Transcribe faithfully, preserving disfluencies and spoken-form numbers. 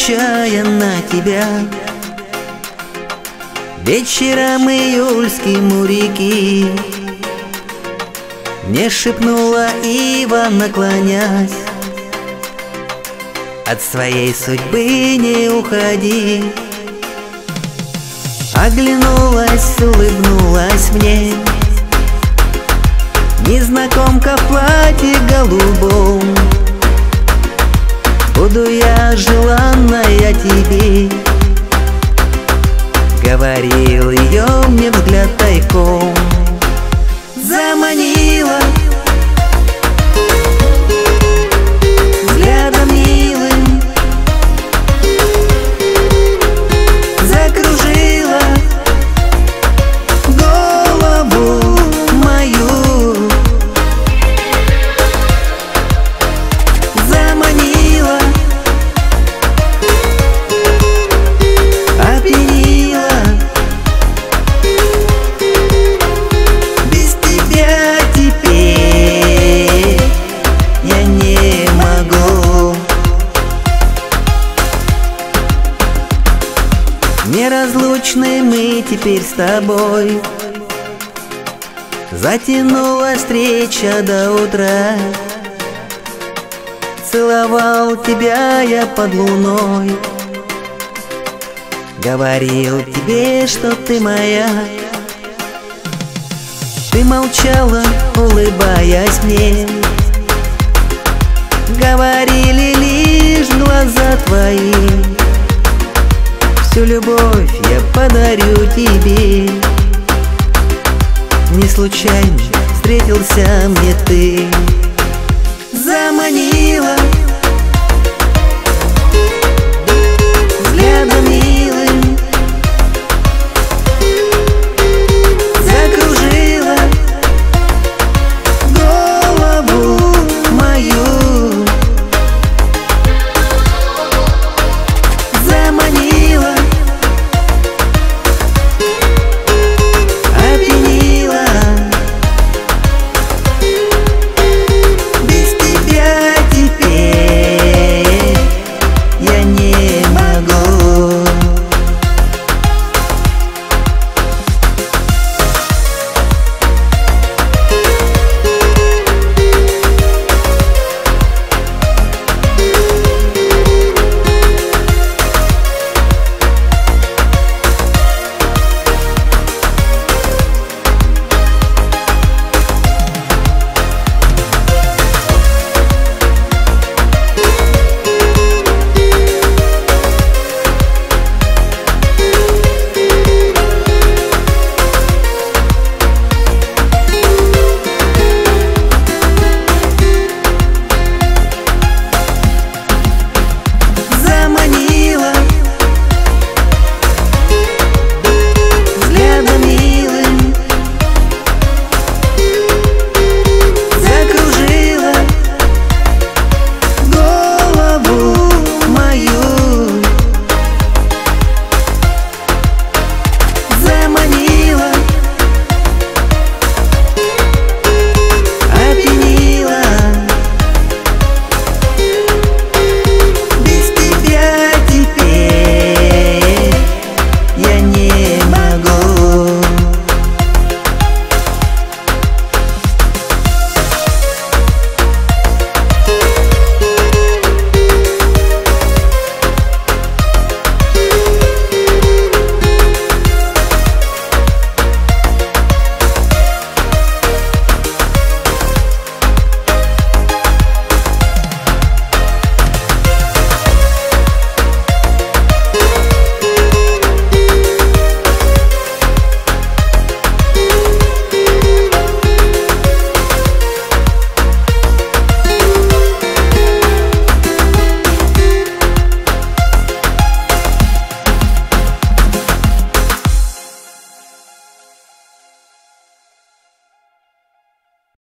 отвечая на тебя. Вечером июльским у реки мне шепнула ива, наклонясь: от своей судьбы не уходи. Оглянулась, улыбнулась мне незнакомка в платье голубом. Буду я желанная тебе, говорил ее мне взгляд тайком. Заманила взглядом милым, закружила голову мою. Заманила, опьянила, без тебя теперь я не могу. Неразлучны мы теперь с тобой, затянулась встреча до утра. Целовал тебя я под луной, говорил тебе, что ты моя. Ты молчала, улыбаясь мне, говорили лишь глаза твои. Всю любовь я подарю тебе, не случайно встретился мне ты. Заманила